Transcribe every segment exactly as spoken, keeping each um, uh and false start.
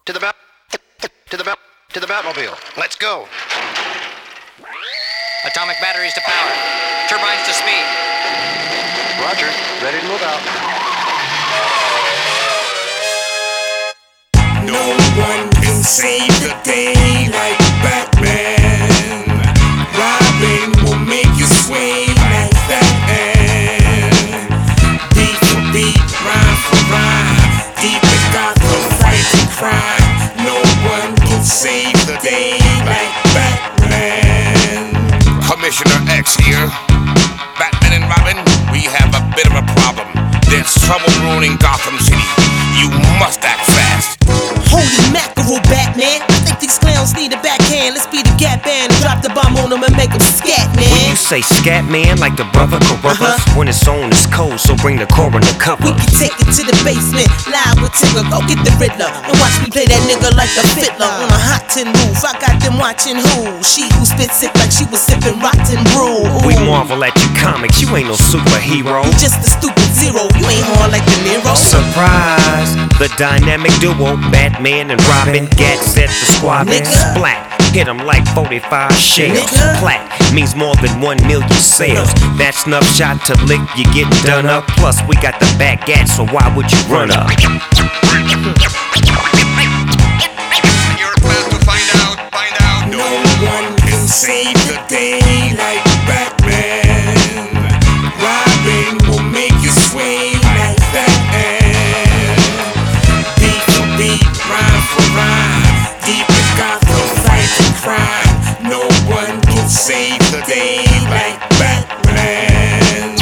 To the bat, to the bat, to the Batmobile. Let's go. Atomic batteries to power. Turbines to speed. Roger. Ready to move out. No one can save the day like Batman. Robin will make you sway like that. Beat for beat, rhyme for rhyme. Deep in Gotham, fighting crime. No one can save the day like Batman. Commissioner X here. Batman and Robin, we have a bit of a problem. There's trouble ruining Gotham City. You must act fast. Holy mackerel, Batman. I think these clowns need a backhand. Let's be the Gap Band and drop the bomb on them and make them scat, man. When you say scat, man, like the brother Carruthers, uh-huh. When it's on, it's cold, so bring the coroner cover. We can take it to the basement, live with Tigger. Go get the Riddler and watch me play that nigga like a fiddler on a hot tin roof. I got them watching who? She who spit sick like she was sipping rotten brew. Ooh. We marvel at you comics, you ain't no superhero. You just a stupid zero, you ain't hard like De Niro. Surprise, the dynamic duo, Batman and Robin. Gat set the squad and splat. Hit them like forty-five shells. Nigga. Plat means more than one million sales. That's enough shot to lick, you getting done up. Plus we got the back gat, so why would you run up? You're about to find out, find out. No one can save the day like Batman. Robin will make you sway like that. Beat for beat, rhyme for rhyme. Deep in Gotham, fighting crime. No one can save the day like Batman.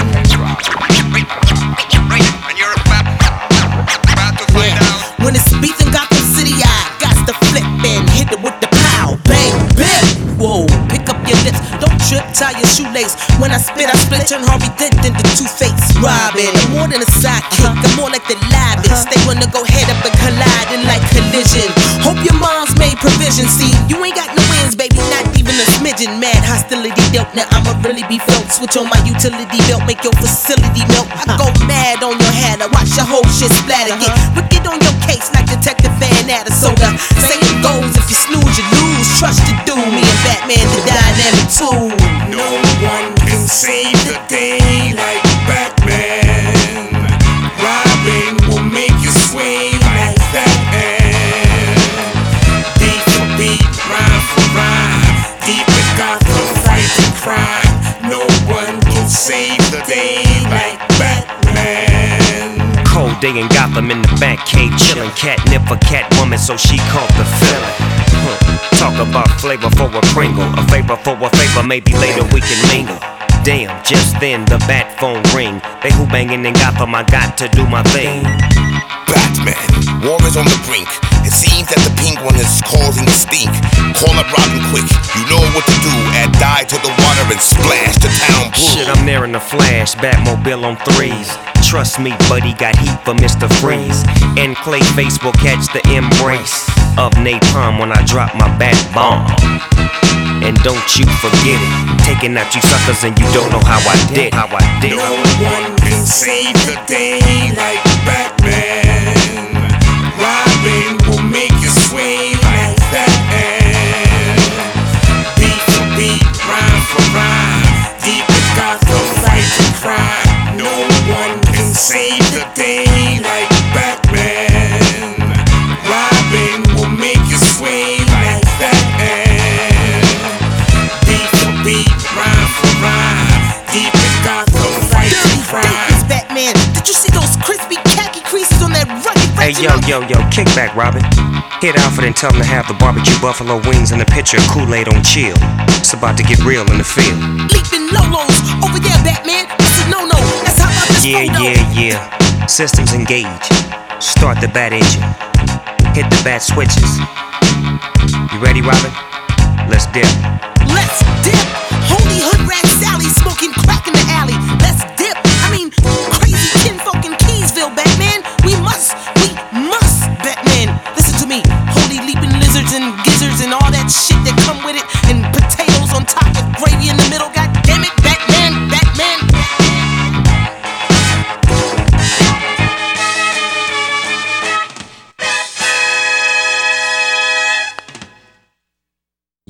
And you're about, about to find Yeah. out. When it's beef in Gotham City, I got to flip and hit it with the pow, bang, bam. Whoa, pick up your lips, don't trip, tie your shoelace. When I spit, I split, turn Harvey Dent into Two-Face. Robin, I'm more than a sidekick, I'm more like the livest. They wanna go head up and collide in like collision. Hope your mom's made provision. See, you ain't got no wins, baby, not even a smidgen. Mad hostility dealt, now I'ma really be felt. Switch on my utility belt, make your facility melt. I go mad on your head, I watch your whole shit splatter. Get wicked on your case like Detective Van Atta. So the saying goes, if you snooze, you lose. Trust to do me and Batman the dynamic too. No one can save the day like Batman. Robin will make you sway like that. Beat for beat, rhyme for rhyme. Deep in Gotham, fighting crime. No one can save the day like Batman. Cold day in Gotham in the back cave, chillin'. Catnip for Catwoman, so she caught the feeling. Huh. Talk about flavor for a Pringle, a favor for a favor, maybe later we can mingle. Damn, just then the bat phone ring. They who bangin' in Gotham, I got to do my thing. Batman, war is on the brink. It seems that the penguin is causing a stink. Call up Robin quick, you know what to do. Add dye to the water and splash the town blue. Shit, I'm there in the flash, Batmobile on threes. Trust me, buddy, got heat for Mister Freeze. And Clayface will catch the embrace of napalm when I drop my bat bomb. And don't you forget it, taking out you suckers and you don't know how I did, how I did. No one can save the day like Batman. Robin will make you sway like that. Beat for beat, rhyme for rhyme. Deep in Gotham, fighting crime. No one can save the day like Batman. Robin will make you sway like that. Beat for beat, rhyme for rhyme. Deep in Gotham, fighting crime. It's Batman. Did you see those crispy khaki creases on that rugged Hey yo, yo, yo, kick back, Robin. Hit Alfred and tell him to have the barbecue buffalo wings and a pitcher of Kool-Aid on chill. It's about to get real in the field. Leaping Lolos over there, Batman. That's a no-no. That's how about this Yeah, photo. yeah, yeah. Systems engaged. Start the bat engine. Hit the bat switches. You ready, Robin? Let's dip. Let's dip. Holy hood rat Sally smoking crack in the alley. Let's